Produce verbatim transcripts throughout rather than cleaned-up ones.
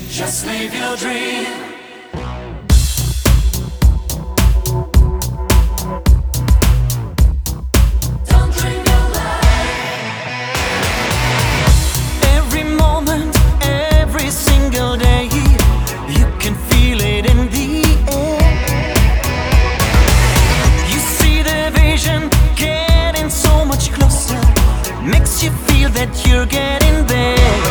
Just live your dream. Don't dream your life. Every moment, every single day, you can feel it in the air. You see the vision getting so much closer, makes you feel that you're getting there.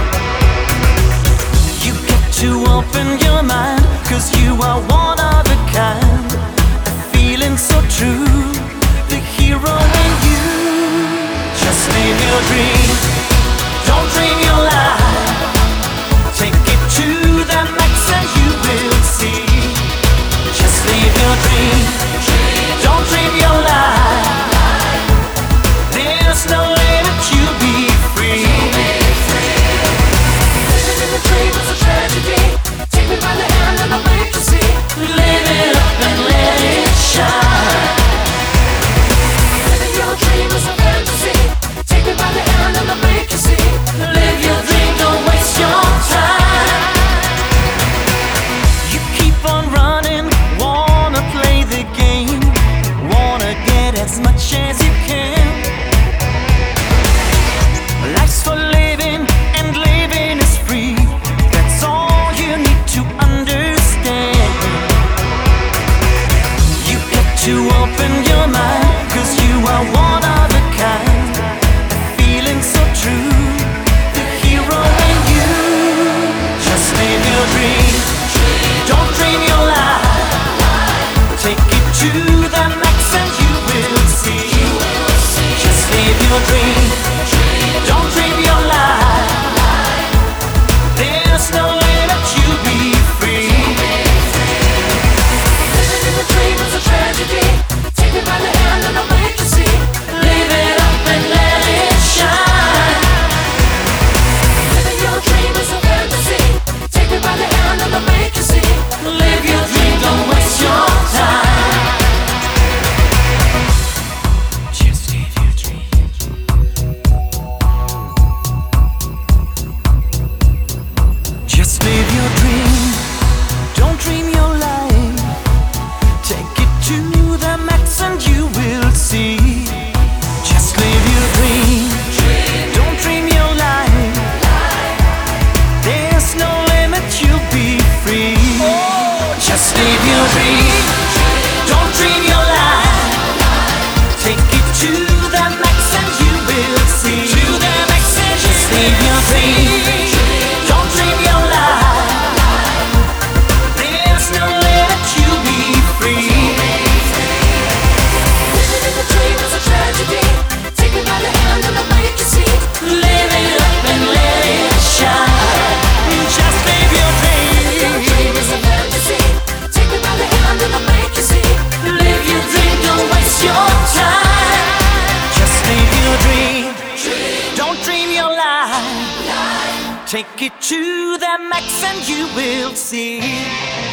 You get to open your mind, cause you are one of a kind. A feeling so true, the hero in you. Just live your dream, don't dream your life. Take it to the max and you will see. Just live your dream, don't dream your life. There's no limit, you'll be free. Living in the dream is a tragedy. Take me by the hand and I'll make you see. Live it up and let it shine. Living your dream is a fantasy. Take me by the hand and I'll make you see. Live your dream, don't waste your time. You keep on running, wanna play the game, wanna get as much as you can. Life's for living and living is free. That's all you need to understand. You get to open your mind, cause you are one of a kind. A feeling so true, the hero in you. Just live your dream, don't dream your life. Take it to the max and you will see. Just live your dream, don't dream your life. There's no limit, you'll be free. Living in the dream is a tragedy. Take me by the hand and I'll make you see. Live it up and let it shine. Living your dream is a fantasy. Take me by the hand and I'll make you see. Live your dream, don't waste your time. Just live your dream. Just live your dream, don't dream your life. Take it to the max and you will see. Just live your dream, don't dream your life. There's no limit, you'll be free. Just live your dream, don't dream your life. Take it to the max and you will see. Just live your dream, don't dream your life. There's no limit, you'll be free. Living in the dream is a tragedy. Take me by the hand and I'll make you see. Live it up and let it shine. Just live your Your dream dream. is a fantasy. Take me by the hand and I'll make you see. Live your dream, don't waste your time. Just live your dream, don't dream your life. Take it to the max and you will see.